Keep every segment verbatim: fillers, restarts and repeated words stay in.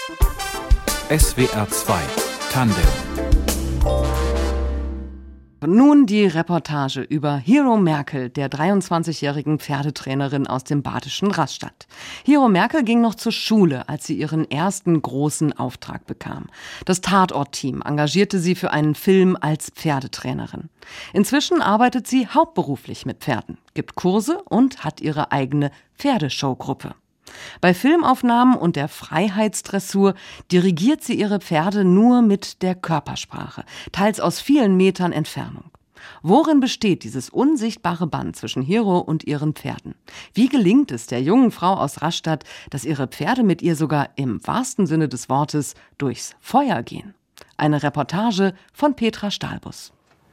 S W R zwei Tandem. Nun die Reportage über Hero Merkel, der dreiundzwanzigjährigen Pferdetrainerin aus dem badischen Rastatt. Hero Merkel ging noch zur Schule, als sie ihren ersten großen Auftrag bekam. Das Tatort-Team engagierte sie für einen Film als Pferdetrainerin. Inzwischen arbeitet sie hauptberuflich mit Pferden, gibt Kurse und hat ihre eigene Pferdeshowgruppe. Bei Filmaufnahmen und der Freiheitsdressur dirigiert sie ihre Pferde nur mit der Körpersprache, teils aus vielen Metern Entfernung. Worin besteht dieses unsichtbare Band zwischen Hero und ihren Pferden? Wie gelingt es der jungen Frau aus Rastatt, dass ihre Pferde mit ihr sogar im wahrsten Sinne des Wortes durchs Feuer gehen? Eine Reportage von Petra Stahlbus.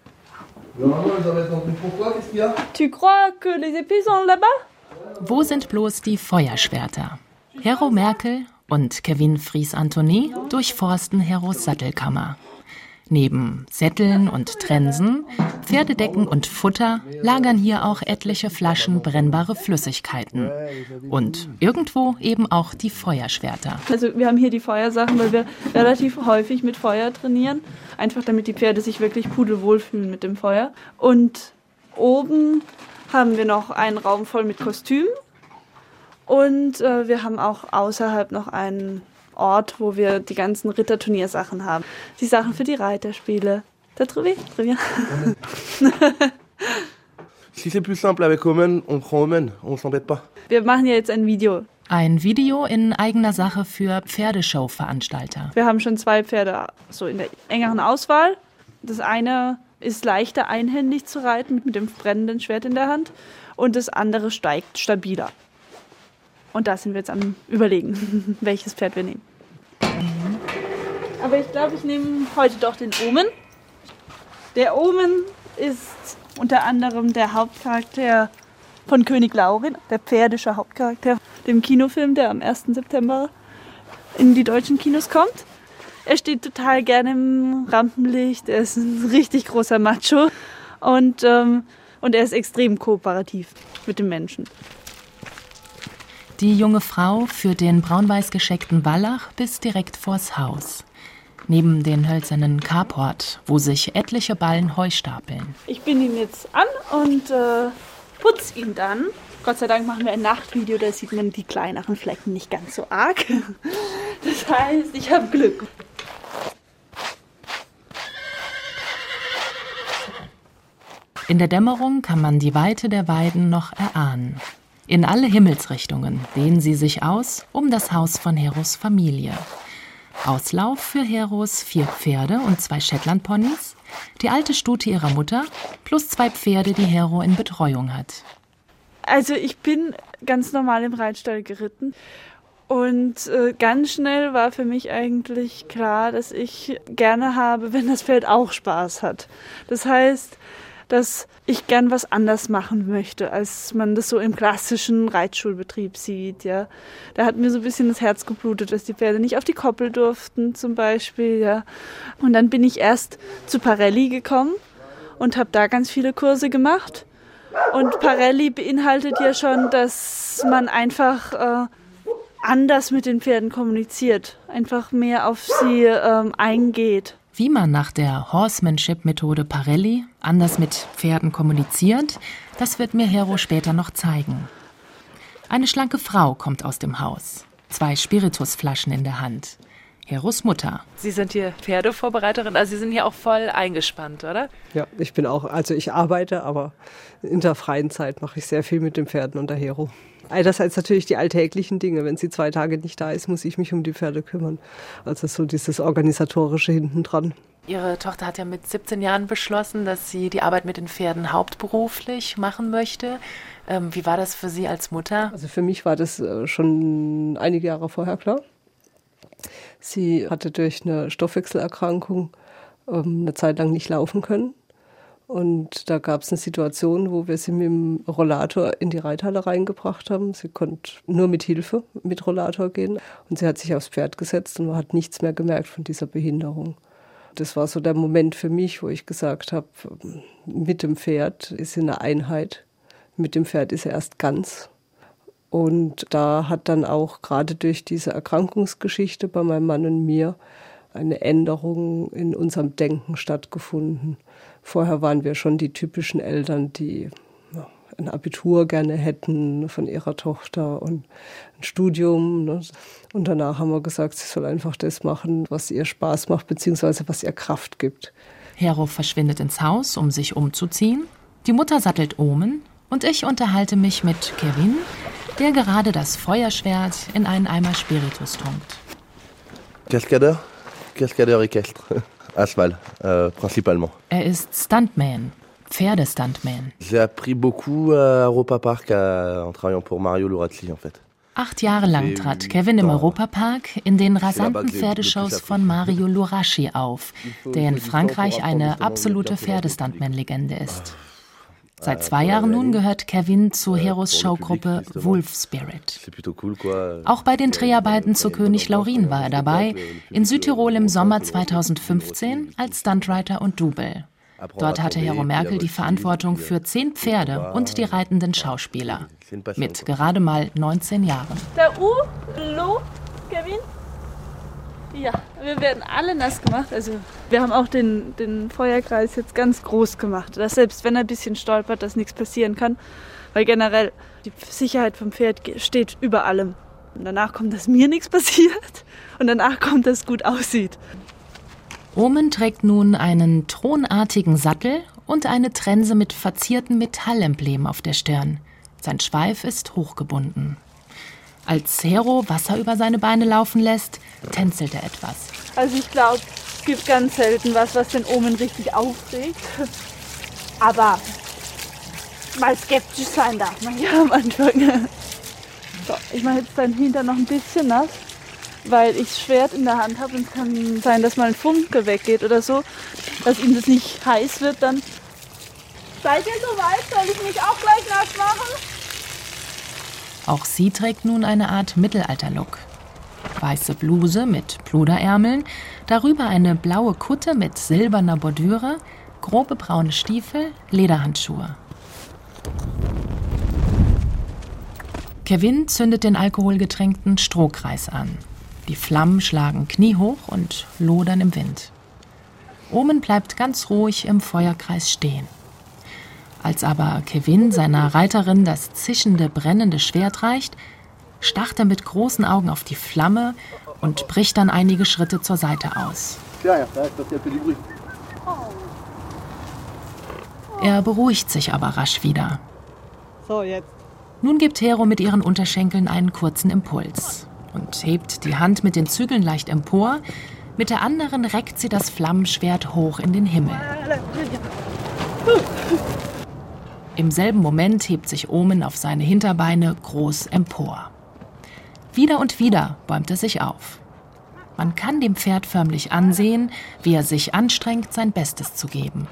Tu crois que les épées sont là-bas? Wo sind bloß die Feuerschwerter? Hero Merkel und Kevin Fries-Antoni durchforsten Heros Sattelkammer. Neben Sätteln und Trensen, Pferdedecken und Futter lagern hier auch etliche Flaschen brennbare Flüssigkeiten. Und irgendwo eben auch die Feuerschwerter. Also wir haben hier die Feuersachen, weil wir relativ häufig mit Feuer trainieren. Einfach damit die Pferde sich wirklich pudelwohl fühlen mit dem Feuer. Und oben haben wir noch einen Raum voll mit Kostümen und äh, wir haben auch außerhalb noch einen Ort, wo wir die ganzen Ritterturniersachen haben. Die Sachen für die Reiterspiele. T'as trouvé? Très bien. Si c'est plus simple avec Omen, on prend Omen, on s'embête pas. Wir machen ja jetzt ein Video. Ein Video in eigener Sache für Pferdeshow-Veranstalter. Wir haben schon zwei Pferde so in der engeren Auswahl. Das eine ist leichter einhändig zu reiten mit dem brennenden Schwert in der Hand und das andere steigt stabiler. Und da sind wir jetzt am Überlegen, welches Pferd wir nehmen. Aber ich glaube, ich nehme heute doch den Omen. Der Omen ist unter anderem der Hauptcharakter von König Laurin, der pferdische Hauptcharakter, dem Kinofilm, der am ersten September in die deutschen Kinos kommt. Er steht total gerne im Rampenlicht, er ist ein richtig großer Macho und, ähm, und er ist extrem kooperativ mit dem Menschen. Die junge Frau führt den braun-weiß gescheckten Wallach bis direkt vors Haus. Neben den hölzernen Carport, wo sich etliche Ballen Heu stapeln. Ich binde ihn jetzt an und äh, putze ihn dann. Gott sei Dank machen wir ein Nachtvideo, da sieht man die kleineren Flecken nicht ganz so arg. Das heißt, ich habe Glück. In der Dämmerung kann man die Weite der Weiden noch erahnen. In alle Himmelsrichtungen dehnen sie sich aus um das Haus von Heros Familie. Auslauf für Heros vier Pferde und zwei Shetlandponys, die alte Stute ihrer Mutter plus zwei Pferde, die Hero in Betreuung hat. Also ich bin ganz normal im Reitstall geritten und äh, ganz schnell war für mich eigentlich klar, dass ich gerne habe, wenn das Pferd auch Spaß hat. Das heißt, dass ich gern was anders machen möchte, als man das so im klassischen Reitschulbetrieb sieht. Ja. Da hat mir so ein bisschen das Herz geblutet, dass die Pferde nicht auf die Koppel durften zum Beispiel. Ja. Und dann bin ich erst zu Parelli gekommen und habe da ganz viele Kurse gemacht. Und Parelli beinhaltet ja schon, dass man einfach äh, anders mit den Pferden kommuniziert, einfach mehr auf sie ähm, eingeht. Wie man nach der Horsemanship-Methode Parelli anders mit Pferden kommuniziert, das wird mir Hero später noch zeigen. Eine schlanke Frau kommt aus dem Haus, zwei Spiritusflaschen in der Hand. Heros Mutter. Sie sind hier Pferdevorbereiterin, also Sie sind hier auch voll eingespannt, oder? Ja, ich bin auch, also ich arbeite, aber in der freien Zeit mache ich sehr viel mit den Pferden und der Hero. Einerseits natürlich die alltäglichen Dinge. Wenn sie zwei Tage nicht da ist, muss ich mich um die Pferde kümmern. Also so dieses Organisatorische hinten dran. Ihre Tochter hat ja mit siebzehn Jahren beschlossen, dass sie die Arbeit mit den Pferden hauptberuflich machen möchte. Ähm, wie war das für Sie als Mutter? Also für mich war das schon einige Jahre vorher klar. Sie hatte durch eine Stoffwechselerkrankung ähm, eine Zeit lang nicht laufen können. Und da gab es eine Situation, wo wir sie mit dem Rollator in die Reithalle reingebracht haben. Sie konnte nur mit Hilfe mit Rollator gehen. Und sie hat sich aufs Pferd gesetzt und hat nichts mehr gemerkt von dieser Behinderung. Das war so der Moment für mich, wo ich gesagt habe, mit dem Pferd ist sie eine Einheit. Mit dem Pferd ist sie erst ganz. Und da hat dann auch gerade durch diese Erkrankungsgeschichte bei meinem Mann und mir eine Änderung in unserem Denken stattgefunden. Vorher waren wir schon die typischen Eltern, die ja, ein Abitur gerne hätten von ihrer Tochter und ein Studium. Ne? Und danach haben wir gesagt, sie soll einfach das machen, was ihr Spaß macht, beziehungsweise was ihr Kraft gibt. Hero verschwindet ins Haus, um sich umzuziehen. Die Mutter sattelt Omen und ich unterhalte mich mit Kevin, der gerade das Feuerschwert in einen Eimer Spiritus tunkt. Cascadeur, cascadeur équestre, à cheval, euh, principalement. Er ist Stuntman, Pferdestuntman. J'ai appris beaucoup à Europa Park à, en travaillant pour Mario Lurazzi, en fait. Acht Jahre lang trat Kevin im Europapark in den rasanten Pferdeshows von Mario Lurazzi auf, der in Frankreich eine absolute Pferdestuntman-Legende ist. Seit zwei Jahren nun gehört Kevin zu Heros Showgruppe Wolf Spirit. Auch bei den Dreharbeiten zu König Laurin war er dabei, in Südtirol im Sommer zweitausendfünfzehn als Stuntwriter und Double. Dort hatte Hero Merkel die Verantwortung für zehn Pferde und die reitenden Schauspieler. Mit gerade mal neunzehn Jahren. Der U, Lo, Kevin. Ja, wir werden alle nass gemacht. Also wir haben auch den, den Feuerkreis jetzt ganz groß gemacht, dass selbst wenn er ein bisschen stolpert, dass nichts passieren kann. Weil generell die Sicherheit vom Pferd steht über allem. Und danach kommt, dass mir nichts passiert und danach kommt, dass es gut aussieht. Omen trägt nun einen thronartigen Sattel und eine Trense mit verzierten Metallemblem auf der Stirn. Sein Schweif ist hochgebunden. Als Hero Wasser über seine Beine laufen lässt, tänzelt er etwas. Also ich glaube, es gibt ganz selten was, was den Omen richtig aufregt. Aber mal skeptisch sein darf man ja am Anfang. So, ich mache jetzt seinen Hintern noch ein bisschen nass, weil ich das Schwert in der Hand habe und es kann sein, dass mal ein Funke weggeht oder so, dass ihm das nicht heiß wird dann. Seid ihr so weit? Soll ich mich auch gleich nass machen? Auch sie trägt nun eine Art Mittelalter-Look. Weiße Bluse mit Pluderärmeln, darüber eine blaue Kutte mit silberner Bordüre, grobe braune Stiefel, Lederhandschuhe. Kevin zündet den alkoholgetränkten Strohkreis an. Die Flammen schlagen kniehoch und lodern im Wind. Omen bleibt ganz ruhig im Feuerkreis stehen. Als aber Kevin seiner Reiterin das zischende, brennende Schwert reicht, starrt er mit großen Augen auf die Flamme und bricht dann einige Schritte zur Seite aus. Er beruhigt sich aber rasch wieder. So, jetzt. Nun gibt Hero mit ihren Unterschenkeln einen kurzen Impuls und hebt die Hand mit den Zügeln leicht empor. Mit der anderen reckt sie das Flammenschwert hoch in den Himmel. Im selben Moment hebt sich Omen auf seine Hinterbeine groß empor. Wieder und wieder bäumt er sich auf. Man kann dem Pferd förmlich ansehen, wie er sich anstrengt, sein Bestes zu geben.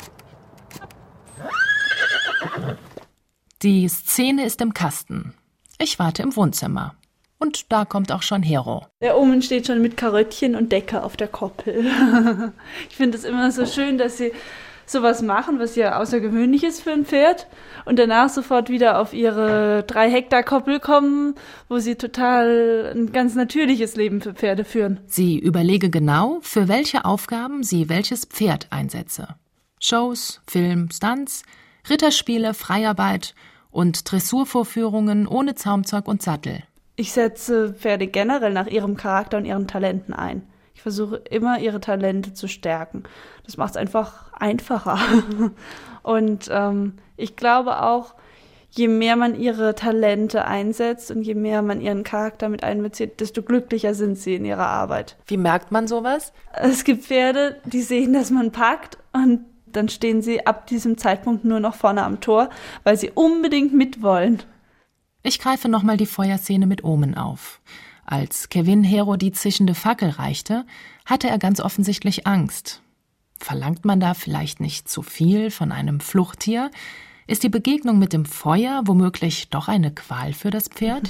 Die Szene ist im Kasten. Ich warte im Wohnzimmer. Und da kommt auch schon Hero. Der Omen steht schon mit Karöttchen und Decke auf der Koppel. Ich finde es immer so schön, dass sie sowas machen, was ja außergewöhnlich ist für ein Pferd. Und danach sofort wieder auf ihre drei Hektar Koppel kommen, wo sie total ein ganz natürliches Leben für Pferde führen. Sie überlege genau, für welche Aufgaben sie welches Pferd einsetze. Shows, Film, Stunts, Ritterspiele, Freiarbeit und Dressurvorführungen ohne Zaumzeug und Sattel. Ich setze Pferde generell nach ihrem Charakter und ihren Talenten ein. Ich versuche immer, ihre Talente zu stärken. Das macht es einfach einfacher. Und ähm, ich glaube auch, je mehr man ihre Talente einsetzt und je mehr man ihren Charakter mit einbezieht, desto glücklicher sind sie in ihrer Arbeit. Wie merkt man sowas? Es gibt Pferde, die sehen, dass man packt und dann stehen sie ab diesem Zeitpunkt nur noch vorne am Tor, weil sie unbedingt mitwollen. Ich greife nochmal die Feuerszene mit Omen auf. Als Kevin Hero die zischende Fackel reichte, hatte er ganz offensichtlich Angst. Verlangt man da vielleicht nicht zu viel von einem Fluchttier? Ist die Begegnung mit dem Feuer womöglich doch eine Qual für das Pferd?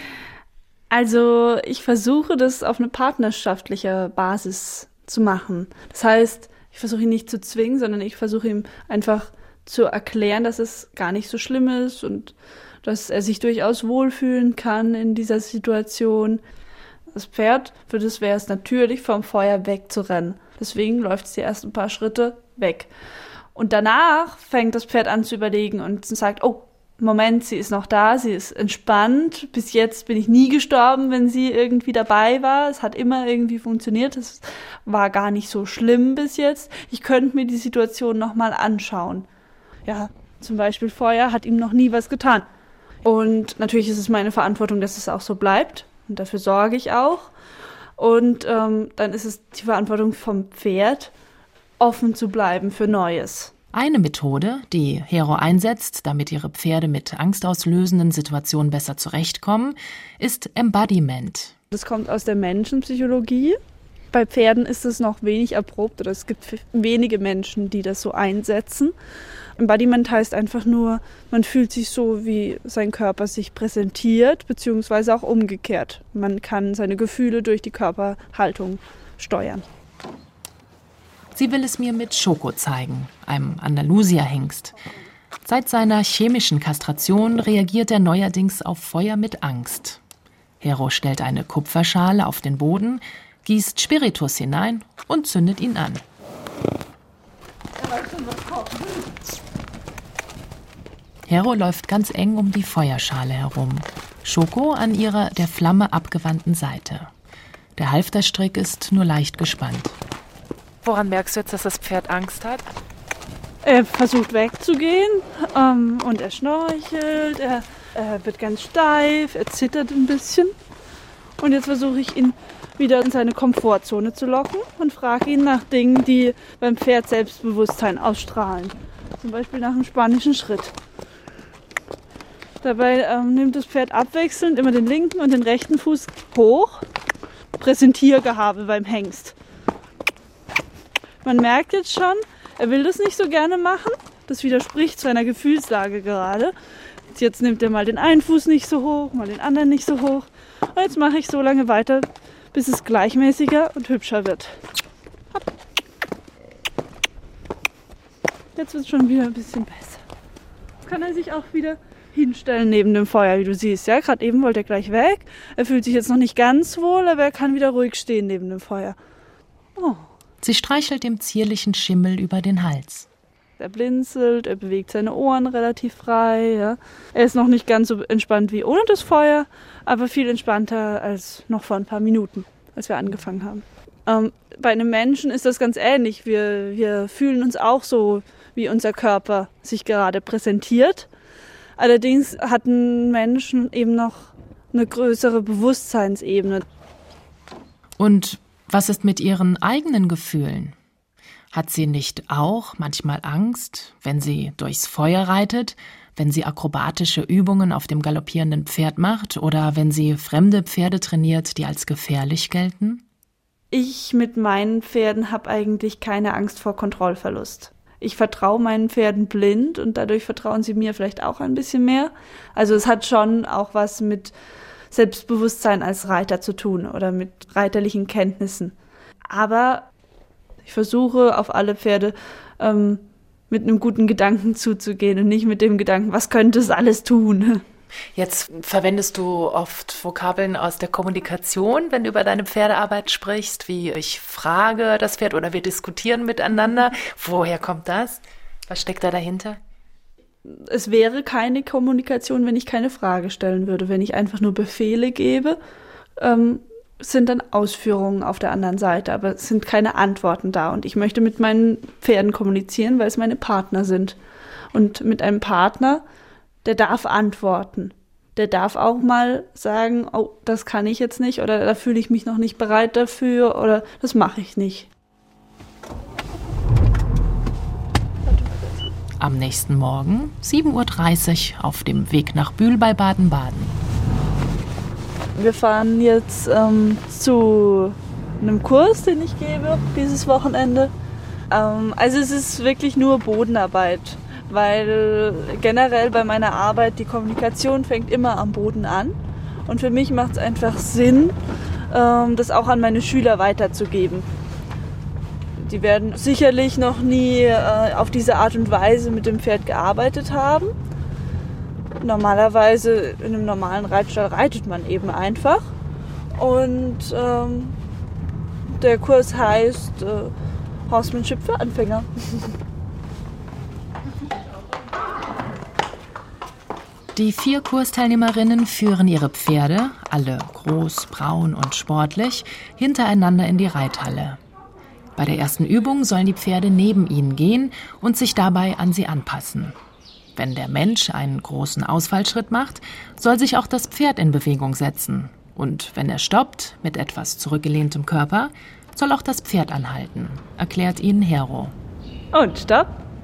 Also ich versuche, das auf eine partnerschaftliche Basis zu machen. Das heißt, ich versuche ihn nicht zu zwingen, sondern ich versuche ihm einfach zu erklären, dass es gar nicht so schlimm ist und dass er sich durchaus wohlfühlen kann in dieser Situation. Das Pferd, für das wäre es natürlich, vom Feuer wegzurennen. Deswegen läuft es die ersten paar Schritte weg. Und danach fängt das Pferd an zu überlegen und sagt, oh, Moment, sie ist noch da, sie ist entspannt. Bis jetzt bin ich nie gestorben, wenn sie irgendwie dabei war. Es hat immer irgendwie funktioniert. Es war gar nicht so schlimm bis jetzt. Ich könnte mir die Situation nochmal anschauen. Ja, zum Beispiel Feuer hat ihm noch nie was getan. Und natürlich ist es meine Verantwortung, dass es auch so bleibt. Und dafür sorge ich auch. Und ähm, dann ist es die Verantwortung vom Pferd, offen zu bleiben für Neues. Eine Methode, die Hero einsetzt, damit ihre Pferde mit angstauslösenden Situationen besser zurechtkommen, ist Embodiment. Das kommt aus der Menschenpsychologie. Bei Pferden ist es noch wenig erprobt oder es gibt wenige Menschen, die das so einsetzen. Embodiment heißt einfach nur, man fühlt sich so, wie sein Körper sich präsentiert, beziehungsweise auch umgekehrt. Man kann seine Gefühle durch die Körperhaltung steuern. Sie will es mir mit Schoko zeigen, einem Andalusier-Hengst. Seit seiner chemischen Kastration reagiert er neuerdings auf Feuer mit Angst. Hero stellt eine Kupferschale auf den Boden, gießt Spiritus hinein und zündet ihn an. Hero läuft ganz eng um die Feuerschale herum, Schoko an ihrer der Flamme abgewandten Seite. Der Halfterstrick ist nur leicht gespannt. Woran merkst du jetzt, dass das Pferd Angst hat? Er versucht wegzugehen ähm, und er schnorchelt, er, er wird ganz steif, er zittert ein bisschen. Und jetzt versuche ich ihn wieder in seine Komfortzone zu locken und frage ihn nach Dingen, die beim Pferd Selbstbewusstsein ausstrahlen. Zum Beispiel nach einem spanischen Schritt. Dabei ähm, nimmt das Pferd abwechselnd immer den linken und den rechten Fuß hoch. Präsentiergehabe beim Hengst. Man merkt jetzt schon, er will das nicht so gerne machen. Das widerspricht seiner Gefühlslage gerade. Jetzt nimmt er mal den einen Fuß nicht so hoch, mal den anderen nicht so hoch. Und jetzt mache ich so lange weiter, bis es gleichmäßiger und hübscher wird. Hopp. Jetzt wird es schon wieder ein bisschen besser. Jetzt kann er sich auch wieder hinstellen neben dem Feuer, wie du siehst. Ja, gerade eben wollte er gleich weg. Er fühlt sich jetzt noch nicht ganz wohl, aber er kann wieder ruhig stehen neben dem Feuer. Oh. Sie streichelt dem zierlichen Schimmel über den Hals. Er blinzelt, er bewegt seine Ohren relativ frei. Ja. Er ist noch nicht ganz so entspannt wie ohne das Feuer, aber viel entspannter als noch vor ein paar Minuten, als wir angefangen haben. Ähm, bei einem Menschen ist das ganz ähnlich. Wir, wir fühlen uns auch so, wie unser Körper sich gerade präsentiert. Allerdings hat ein Mensch eben noch eine größere Bewusstseinsebene. Und was ist mit ihren eigenen Gefühlen? Hat sie nicht auch manchmal Angst, wenn sie durchs Feuer reitet, wenn sie akrobatische Übungen auf dem galoppierenden Pferd macht oder wenn sie fremde Pferde trainiert, die als gefährlich gelten? Ich mit meinen Pferden habe eigentlich keine Angst vor Kontrollverlust. Ich vertraue meinen Pferden blind und dadurch vertrauen sie mir vielleicht auch ein bisschen mehr. Also es hat schon auch was mit Selbstbewusstsein als Reiter zu tun oder mit reiterlichen Kenntnissen. Aber ich versuche auf alle Pferde ähm, mit einem guten Gedanken zuzugehen und nicht mit dem Gedanken, was könnte es alles tun. Jetzt verwendest du oft Vokabeln aus der Kommunikation, wenn du über deine Pferdearbeit sprichst, wie ich frage das Pferd oder wir diskutieren miteinander. Woher kommt das? Was steckt da dahinter? Es wäre keine Kommunikation, wenn ich keine Frage stellen würde. Wenn ich einfach nur Befehle gebe, ähm, sind dann Ausführungen auf der anderen Seite, aber es sind keine Antworten da. Und ich möchte mit meinen Pferden kommunizieren, weil es meine Partner sind. Und mit einem Partner, der darf antworten. Der darf auch mal sagen, oh, das kann ich jetzt nicht oder da fühle ich mich noch nicht bereit dafür oder das mache ich nicht. Am nächsten Morgen, sieben Uhr dreißig, auf dem Weg nach Bühl bei Baden-Baden. Wir fahren jetzt ähm, zu einem Kurs, den ich gebe dieses Wochenende. Ähm, also es ist wirklich nur Bodenarbeit, weil generell bei meiner Arbeit die Kommunikation fängt immer am Boden an. Und für mich macht es einfach Sinn, ähm, das auch an meine Schüler weiterzugeben. Die werden sicherlich noch nie äh, auf diese Art und Weise mit dem Pferd gearbeitet haben. Normalerweise in einem normalen Reitstall reitet man eben einfach. Und ähm, der Kurs heißt äh, Horsemanship für Anfänger. Die vier Kursteilnehmerinnen führen ihre Pferde, alle groß, braun und sportlich, hintereinander in die Reithalle. Bei der ersten Übung sollen die Pferde neben ihnen gehen und sich dabei an sie anpassen. Wenn der Mensch einen großen Ausfallschritt macht, soll sich auch das Pferd in Bewegung setzen. Und wenn er stoppt, mit etwas zurückgelehntem Körper, soll auch das Pferd anhalten, erklärt ihnen Hero. Und stopp.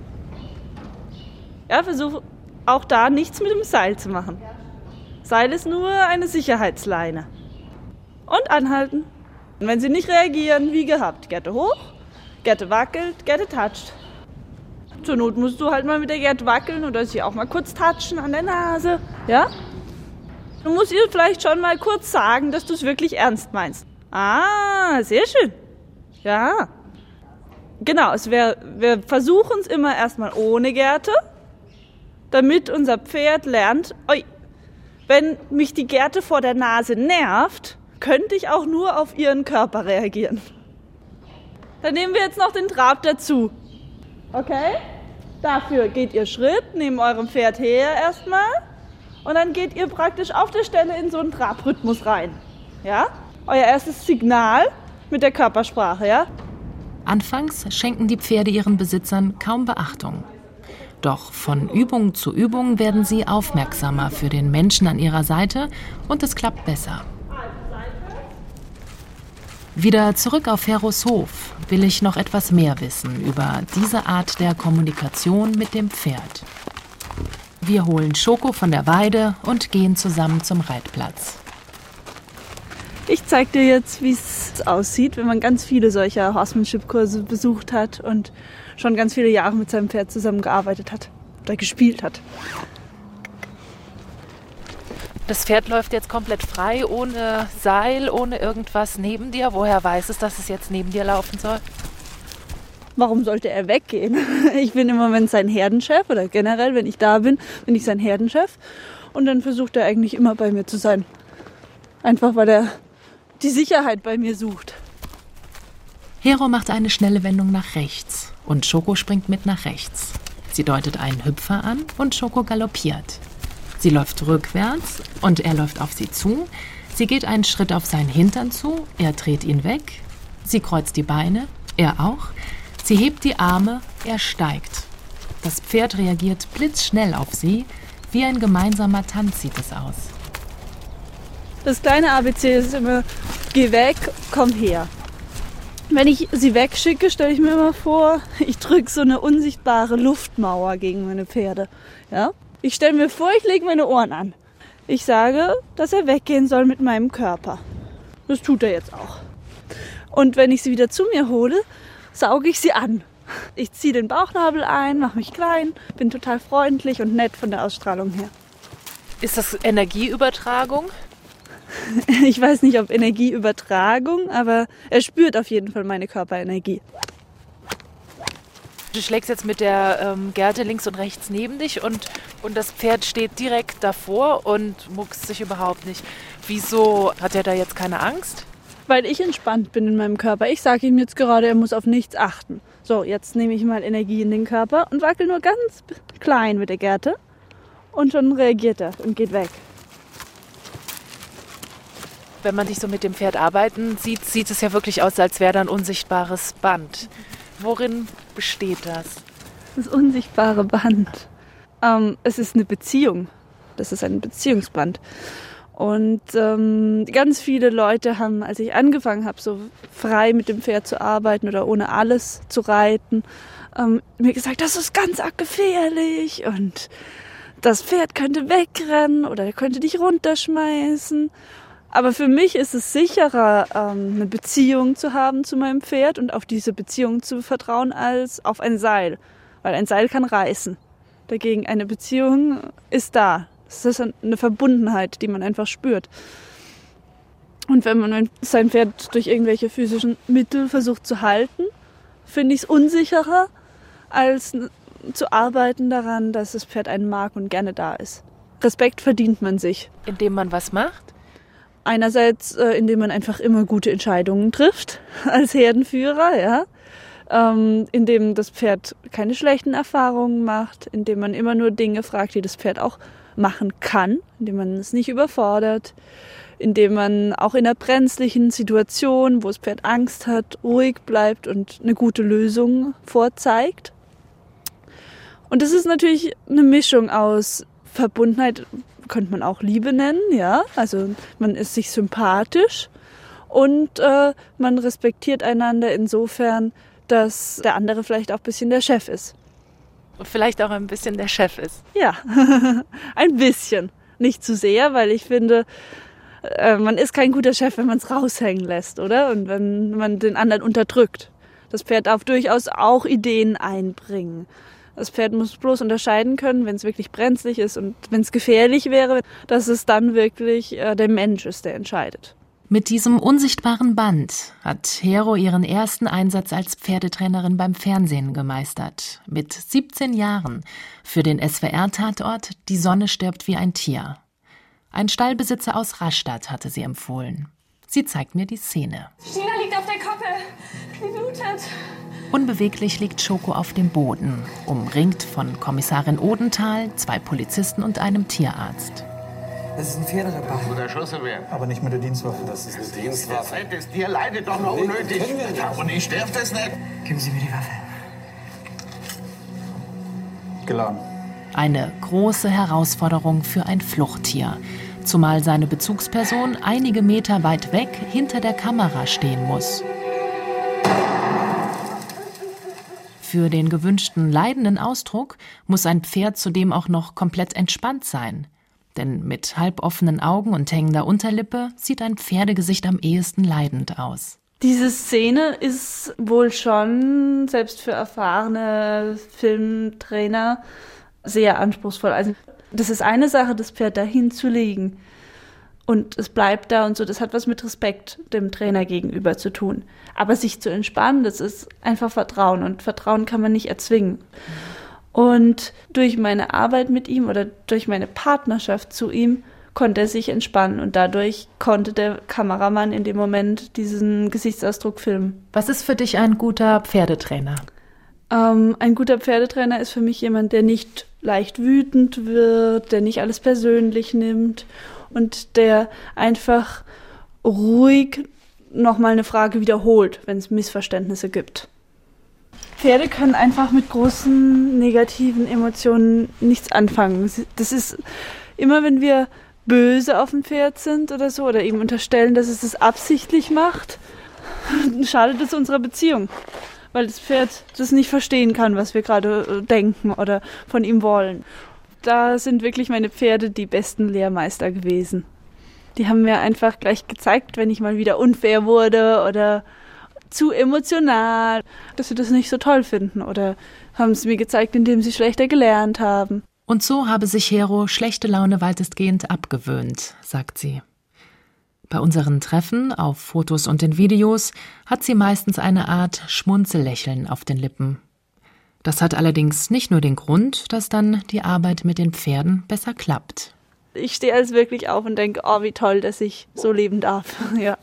Ja, versuch auch da nichts mit dem Seil zu machen. Seil ist nur eine Sicherheitsleine. Und anhalten. Und wenn sie nicht reagieren, wie gehabt, Gerte hoch, Gerte wackelt, Gerte toucht. Zur Not musst du halt mal mit der Gerte wackeln oder sie auch mal kurz touchen an der Nase, ja? Du musst ihr vielleicht schon mal kurz sagen, dass du es wirklich ernst meinst. Ah, sehr schön. Ja. Genau, es wär, wir versuchen es immer erstmal ohne Gerte, damit unser Pferd lernt, oi, wenn mich die Gerte vor der Nase nervt, könnte ich auch nur auf ihren Körper reagieren. Dann nehmen wir jetzt noch den Trab dazu. Okay? Dafür geht ihr Schritt neben eurem Pferd her erstmal und dann geht ihr praktisch auf der Stelle in so einen Trabrhythmus rein. Ja? Euer erstes Signal mit der Körpersprache, ja? Anfangs schenken die Pferde ihren Besitzern kaum Beachtung. Doch von Übung zu Übung werden sie aufmerksamer für den Menschen an ihrer Seite und es klappt besser. Wieder zurück auf Heros Hof will ich noch etwas mehr wissen über diese Art der Kommunikation mit dem Pferd. Wir holen Schoko von der Weide und gehen zusammen zum Reitplatz. Ich zeige dir jetzt, wie es aussieht, wenn man ganz viele solcher Horsemanship-Kurse besucht hat und schon ganz viele Jahre mit seinem Pferd zusammengearbeitet hat oder gespielt hat. Das Pferd läuft jetzt komplett frei, ohne Seil, ohne irgendwas neben dir. Woher weiß es, dass es jetzt neben dir laufen soll? Warum sollte er weggehen? Ich bin im Moment sein Herdenchef oder generell, wenn ich da bin, bin ich sein Herdenchef. Und dann versucht er eigentlich immer bei mir zu sein. Einfach, weil er die Sicherheit bei mir sucht. Hero macht eine schnelle Wendung nach rechts und Schoko springt mit nach rechts. Sie deutet einen Hüpfer an und Schoko galoppiert. Sie läuft rückwärts und er läuft auf sie zu. Sie geht einen Schritt auf seinen Hintern zu, er dreht ihn weg. Sie kreuzt die Beine, er auch. Sie hebt die Arme, er steigt. Das Pferd reagiert blitzschnell auf sie. Wie ein gemeinsamer Tanz sieht es aus. Das kleine A B C ist immer, geh weg, komm her. Wenn ich sie wegschicke, stelle ich mir immer vor, ich drücke so eine unsichtbare Luftmauer gegen meine Pferde. Ja? Ich stelle mir vor, ich lege meine Ohren an. Ich sage, dass er weggehen soll mit meinem Körper. Das tut er jetzt auch. Und wenn ich sie wieder zu mir hole, sauge ich sie an. Ich ziehe den Bauchnabel ein, mache mich klein, bin total freundlich und nett von der Ausstrahlung her. Ist das Energieübertragung? Ich weiß nicht, ob Energieübertragung, aber er spürt auf jeden Fall meine Körperenergie. Du schlägst jetzt mit der ähm, Gerte links und rechts neben dich und, und das Pferd steht direkt davor und muckst sich überhaupt nicht. Wieso hat er da jetzt keine Angst? Weil ich entspannt bin in meinem Körper. Ich sage ihm jetzt gerade, er muss auf nichts achten. So, jetzt nehme ich mal Energie in den Körper und wackel nur ganz klein mit der Gerte. Und schon reagiert er und geht weg. Wenn man dich so mit dem Pferd arbeiten sieht, sieht es ja wirklich aus, als wäre da ein unsichtbares Band. Worin besteht das? Das unsichtbare Band. Ähm, es ist eine Beziehung. Das ist ein Beziehungsband. Und ähm, ganz viele Leute haben, als ich angefangen habe, so frei mit dem Pferd zu arbeiten oder ohne alles zu reiten, ähm, mir gesagt, das ist ganz arg gefährlich und das Pferd könnte wegrennen oder er könnte dich runterschmeißen. Aber für mich ist es sicherer, ähm, eine Beziehung zu haben zu meinem Pferd und auf diese Beziehung zu vertrauen, als auf ein Seil. Weil ein Seil kann reißen. Dagegen eine Beziehung ist da. Es ist eine Verbundenheit, die man einfach spürt. Und wenn man sein Pferd durch irgendwelche physischen Mittel versucht zu halten, finde ich es unsicherer, als zu arbeiten daran, dass das Pferd einen mag und gerne da ist. Respekt verdient man sich. Indem man was macht? Einerseits, äh, indem man einfach immer gute Entscheidungen trifft als Herdenführer, ja. Ähm, indem das Pferd keine schlechten Erfahrungen macht, indem man immer nur Dinge fragt, die das Pferd auch machen kann, indem man es nicht überfordert, indem man auch in einer brenzlichen Situation, wo das Pferd Angst hat, ruhig bleibt und eine gute Lösung vorzeigt. Und das ist natürlich eine Mischung aus Verbundenheit, könnte man auch Liebe nennen, ja. Also man ist sich sympathisch und äh, man respektiert einander insofern, dass der andere vielleicht auch ein bisschen der Chef ist. Und vielleicht auch ein bisschen der Chef ist. Ja, ein bisschen. Nicht zu sehr, weil ich finde, äh, man ist kein guter Chef, wenn man es raushängen lässt, oder? Und wenn man den anderen unterdrückt. Das Pferd darf durchaus auch Ideen einbringen. Das Pferd muss bloß unterscheiden können, wenn es wirklich brenzlig ist und wenn es gefährlich wäre, dass es dann wirklich äh, der Mensch ist, der entscheidet. Mit diesem unsichtbaren Band hat Hero ihren ersten Einsatz als Pferdetrainerin beim Fernsehen gemeistert. Mit siebzehn Jahren für den S W R-Tatort Die Sonne stirbt wie ein Tier. Ein Stallbesitzer aus Rastatt hatte sie empfohlen. Sie zeigt mir die Szene. Stina liegt auf der Koppel. Sie blutet. Unbeweglich liegt Schoko auf dem Boden, umringt von Kommissarin Odenthal, zwei Polizisten und einem Tierarzt. Das ist ein Pferderepar. Wo erschossen werden. Aber nicht mit der Dienstwaffe. Das ist eine Dienstwaffe. Das Tier leidet doch noch unnötig. Und ich sterbe das nicht. Geben Sie mir die Waffe. Geladen. Eine große Herausforderung für ein Fluchttier. Zumal seine Bezugsperson einige Meter weit weg hinter der Kamera stehen muss. Für den gewünschten leidenden Ausdruck muss ein Pferd zudem auch noch komplett entspannt sein. Denn mit halboffenen Augen und hängender Unterlippe sieht ein Pferdegesicht am ehesten leidend aus. Diese Szene ist wohl schon, selbst für erfahrene Filmtrainer, sehr anspruchsvoll. Also das ist eine Sache, das Pferd dahin zu legen und es bleibt da und so. Das hat was mit Respekt dem Trainer gegenüber zu tun. Aber sich zu entspannen, das ist einfach Vertrauen und Vertrauen kann man nicht erzwingen. Und durch meine Arbeit mit ihm oder durch meine Partnerschaft zu ihm konnte er sich entspannen und dadurch konnte der Kameramann in dem Moment diesen Gesichtsausdruck filmen. Was ist für dich ein guter Pferdetrainer? Ähm, ein guter Pferdetrainer ist für mich jemand, der nicht leicht wütend wird, der nicht alles persönlich nimmt und der einfach ruhig nochmal eine Frage wiederholt, wenn es Missverständnisse gibt. Pferde können einfach mit großen negativen Emotionen nichts anfangen. Das ist immer, wenn wir böse auf dem Pferd sind oder so oder ihm unterstellen, dass es das absichtlich macht, schadet es unserer Beziehung, weil das Pferd das nicht verstehen kann, was wir gerade denken oder von ihm wollen. Da sind wirklich meine Pferde die besten Lehrmeister gewesen. Die haben mir einfach gleich gezeigt, wenn ich mal wieder unfair wurde oder zu emotional, dass sie das nicht so toll finden oder haben es mir gezeigt, indem sie schlechter gelernt haben. Und so habe sich Hero schlechte Laune weitestgehend abgewöhnt, sagt sie. Bei unseren Treffen, auf Fotos und in Videos, hat sie meistens eine Art Schmunzellächeln auf den Lippen. Das hat allerdings nicht nur den Grund, dass dann die Arbeit mit den Pferden besser klappt. Ich stehe also wirklich auf und denke, oh, wie toll, dass ich so leben darf. Ja.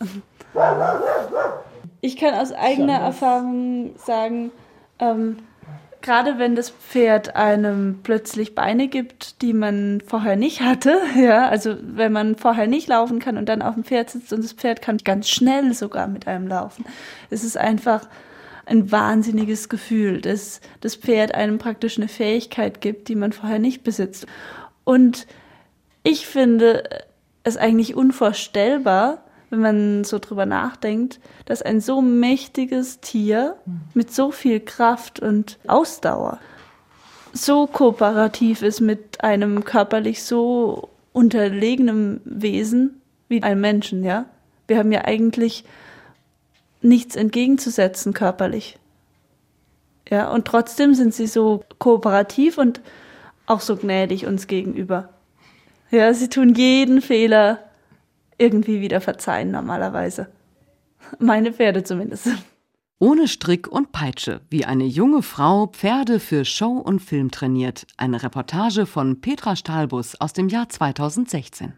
Ich kann aus eigener Erfahrung sagen, ähm, gerade wenn das Pferd einem plötzlich Beine gibt, die man vorher nicht hatte, ja, also wenn man vorher nicht laufen kann und dann auf dem Pferd sitzt und das Pferd kann ganz schnell sogar mit einem laufen, es ist einfach ein wahnsinniges Gefühl, dass das Pferd einem praktisch eine Fähigkeit gibt, die man vorher nicht besitzt. Und ich finde es eigentlich unvorstellbar, wenn man so drüber nachdenkt, dass ein so mächtiges Tier mit so viel Kraft und Ausdauer so kooperativ ist mit einem körperlich so unterlegenen Wesen wie einem Menschen, ja. Wir haben ja eigentlich nichts entgegenzusetzen körperlich. Ja, und trotzdem sind sie so kooperativ und auch so gnädig uns gegenüber. Ja, sie tun jeden Fehler irgendwie wieder verzeihen normalerweise. Meine Pferde zumindest. Ohne Strick und Peitsche, wie eine junge Frau Pferde für Show und Film trainiert. Eine Reportage von Petra Stahlbus aus dem Jahr zweitausendsechzehn.